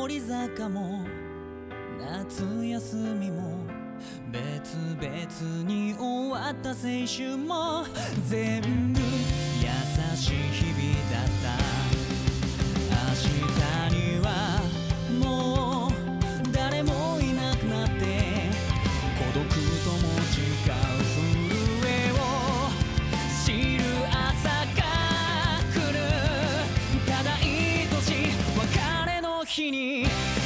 上り坂も夏休みも別々に終わった青春も全部優しい日々だった。明日にはもう誰もいなくなって孤独とも違う震えを知る朝が来る。ただ愛しい別れの日に